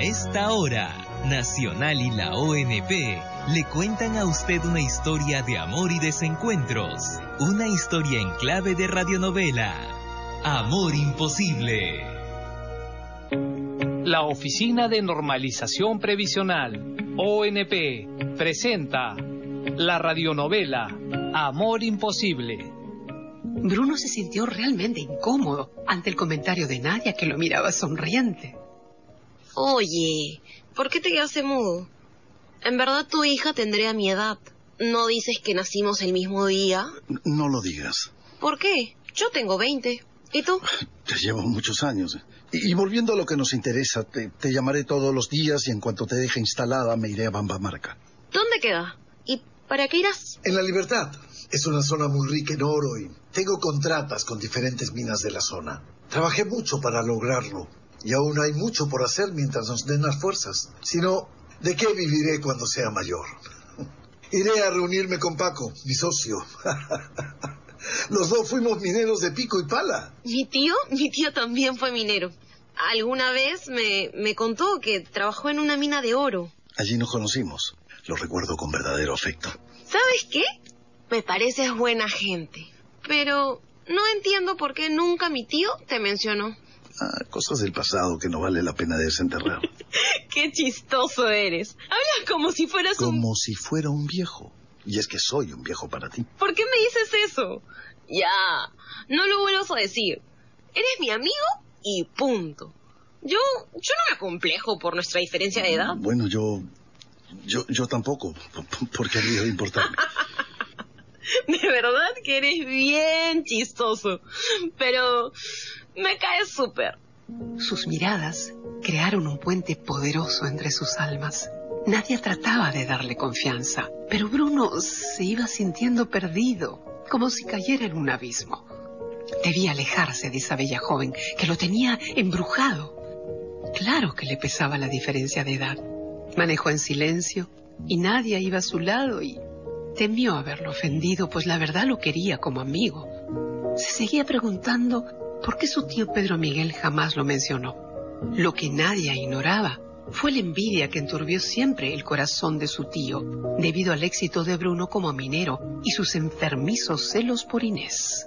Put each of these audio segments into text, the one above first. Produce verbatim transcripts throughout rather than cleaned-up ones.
esta hora, Nacional y la O N P le cuentan a usted una historia de amor y desencuentros. Una historia en clave de radionovela. Amor imposible. La Oficina de Normalización Previsional, O N P, presenta la radionovela Amor imposible. Bruno se sintió realmente incómodo ante el comentario de Nadia, que lo miraba sonriente. Oye, ¿por qué te quedaste mudo? En verdad tu hija tendría mi edad. ¿No dices que nacimos el mismo día? No lo digas. ¿Por qué? Yo tengo veinte. ¿Y tú? Te llevo muchos años. Y, y volviendo a lo que nos interesa, te, te llamaré todos los días y en cuanto te deje instalada me iré a Bambamarca. ¿Dónde queda? ¿Y para qué irás? En La Libertad. Es una zona muy rica en oro y tengo contratas con diferentes minas de la zona. Trabajé mucho para lograrlo y aún hay mucho por hacer mientras nos den las fuerzas. Si no, ¿de qué viviré cuando sea mayor? Iré a reunirme con Paco, mi socio. Los dos fuimos mineros de pico y pala. ¿Mi tío? Mi tío también fue minero. Alguna vez me, me contó que trabajó en una mina de oro. Allí nos conocimos. Lo recuerdo con verdadero afecto. ¿Sabes qué? Me pareces buena gente. Pero no entiendo por qué nunca mi tío te mencionó. Ah, cosas del pasado que no vale la pena desenterrar. Qué chistoso eres. Hablas como si fueras como un... Como si fuera un viejo. Y es que soy un viejo para ti. ¿Por qué me dices eso? Ya, no lo vuelvas a decir. Eres mi amigo y punto. Yo, yo no me acomplejo por nuestra diferencia de edad. Bueno, yo... Yo, yo tampoco, porque habría de importarme. De verdad que eres bien chistoso. Pero me caes súper. Sus miradas crearon un puente poderoso entre sus almas. Nadie trataba de darle confianza, pero Bruno se iba sintiendo perdido, como si cayera en un abismo. Debía alejarse de esa bella joven que lo tenía embrujado. Claro que le pesaba la diferencia de edad. Manejó en silencio y Nadia iba a su lado y temió haberlo ofendido, pues la verdad lo quería como amigo. Se seguía preguntando por qué su tío Pedro Miguel jamás lo mencionó. Lo que Nadia ignoraba fue la envidia que enturbió siempre el corazón de su tío, debido al éxito de Bruno como minero y sus enfermizos celos por Inés.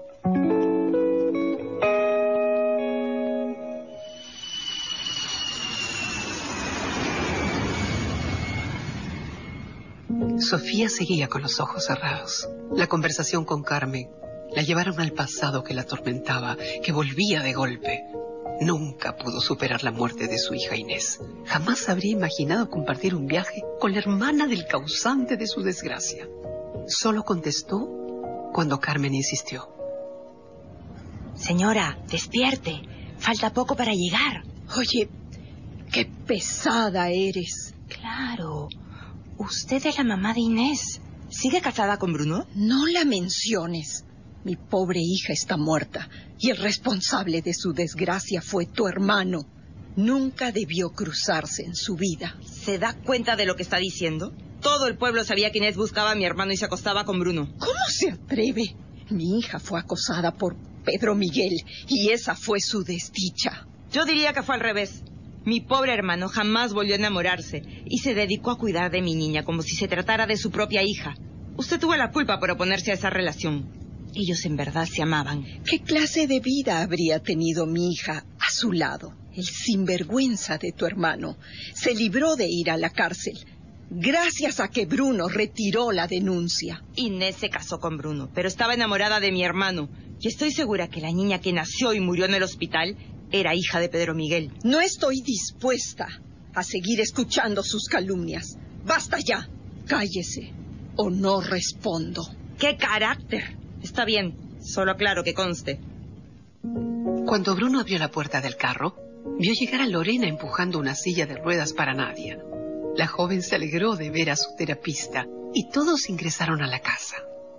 Sofía seguía con los ojos cerrados. La conversación con Carmen la llevaron al pasado que la atormentaba, que volvía de golpe. Nunca pudo superar la muerte de su hija Inés. Jamás habría imaginado compartir un viaje con la hermana del causante de su desgracia. Solo contestó cuando Carmen insistió. Señora, despierte. Falta poco para llegar. Oye, qué pesada eres. Claro. Usted es la mamá de Inés. ¿Sigue casada con Bruno? No la menciones. Mi pobre hija está muerta y el responsable de su desgracia fue tu hermano. Nunca debió cruzarse en su vida. ¿Se da cuenta de lo que está diciendo? Todo el pueblo sabía que Inés buscaba a mi hermano y se acostaba con Bruno. ¿Cómo se atreve? Mi hija fue acosada por Pedro Miguel y esa fue su desdicha. Yo diría que fue al revés. Mi pobre hermano jamás volvió a enamorarse y se dedicó a cuidar de mi niña como si se tratara de su propia hija. Usted tuvo la culpa por oponerse a esa relación. Ellos en verdad se amaban. ¿Qué clase de vida habría tenido mi hija a su lado? El sinvergüenza de tu hermano se libró de ir a la cárcel gracias a que Bruno retiró la denuncia. Inés se casó con Bruno, pero estaba enamorada de mi hermano. Y estoy segura que la niña que nació y murió en el hospital era hija de Pedro Miguel. No estoy dispuesta a seguir escuchando sus calumnias. ¡Basta ya! Cállese o no respondo. ¡Qué carácter! Está bien, solo aclaro que conste. Cuando Bruno abrió la puerta del carro, vio llegar a Lorena empujando una silla de ruedas para Nadia. La joven se alegró de ver a su terapista y todos ingresaron a la casa.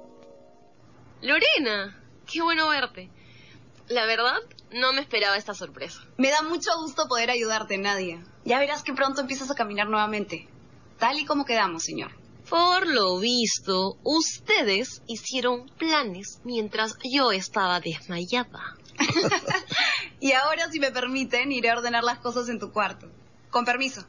Lorena, qué bueno verte. La verdad, no me esperaba esta sorpresa. Me da mucho gusto poder ayudarte, Nadia. Ya verás que pronto empiezas a caminar nuevamente. Tal y como quedamos, señor. Por lo visto, ustedes hicieron planes mientras yo estaba desmayada. Y ahora, si me permiten, iré a ordenar las cosas en tu cuarto. Con permiso.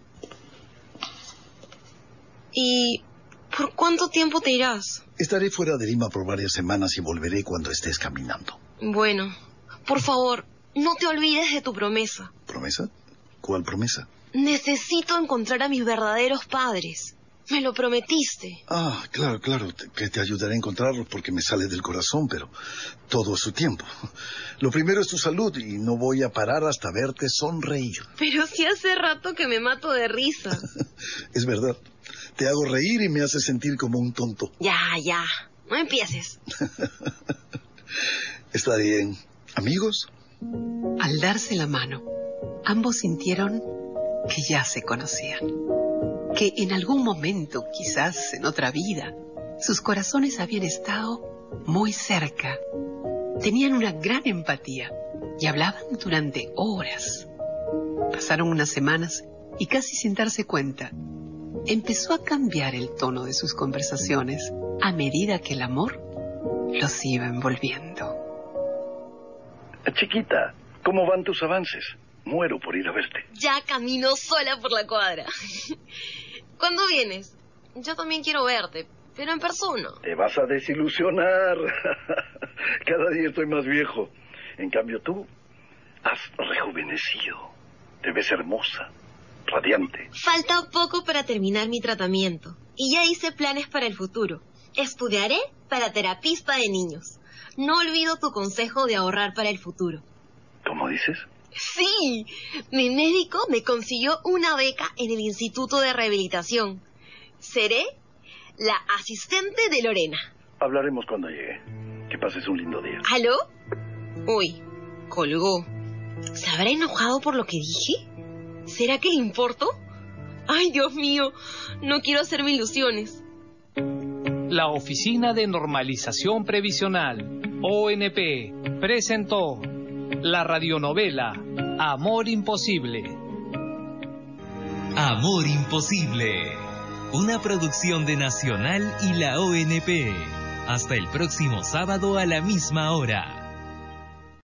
¿Y por cuánto tiempo te irás? Estaré fuera de Lima por varias semanas y volveré cuando estés caminando. Bueno, por favor, no te olvides de tu promesa. ¿Promesa? ¿Cuál promesa? Necesito encontrar a mis verdaderos padres. Me lo prometiste. Ah, claro, claro, te- que te ayudaré a encontrarlos porque me sale del corazón, pero todo a su tiempo. Lo primero es tu salud y no voy a parar hasta verte sonreír. Pero si hace rato que me mato de risa. Es verdad, te hago reír y me haces sentir como un tonto. Ya, ya, no empieces. Está bien. ¿Amigos? Al darse la mano, ambos sintieron que ya se conocían. Que en algún momento, quizás en otra vida, sus corazones habían estado muy cerca. Tenían una gran empatía y hablaban durante horas. Pasaron unas semanas y casi sin darse cuenta, empezó a cambiar el tono de sus conversaciones a medida que el amor los iba envolviendo. Chiquita, ¿cómo van tus avances? Muero por ir a verte. Ya camino sola por la cuadra. ¿Cuándo vienes? Yo también quiero verte, pero en persona. Te vas a desilusionar. Cada día estoy más viejo. En cambio tú has rejuvenecido. Te ves hermosa, radiante. Falta poco para terminar mi tratamiento y ya hice planes para el futuro. Estudiaré para terapista de niños. No olvido tu consejo de ahorrar para el futuro. ¿Cómo dices? Sí, mi médico me consiguió una beca en el Instituto de Rehabilitación. Seré la asistente de Lorena. Hablaremos cuando llegue. Que pases un lindo día. ¿Aló? Uy, colgó. ¿Se habrá enojado por lo que dije? ¿Será que le importo? Ay, Dios mío, no quiero hacerme ilusiones. La Oficina de Normalización Previsional, O N P, presentó la radionovela Amor Imposible. Amor Imposible. Una producción de Nacional y la O N P. Hasta el próximo sábado a la misma hora.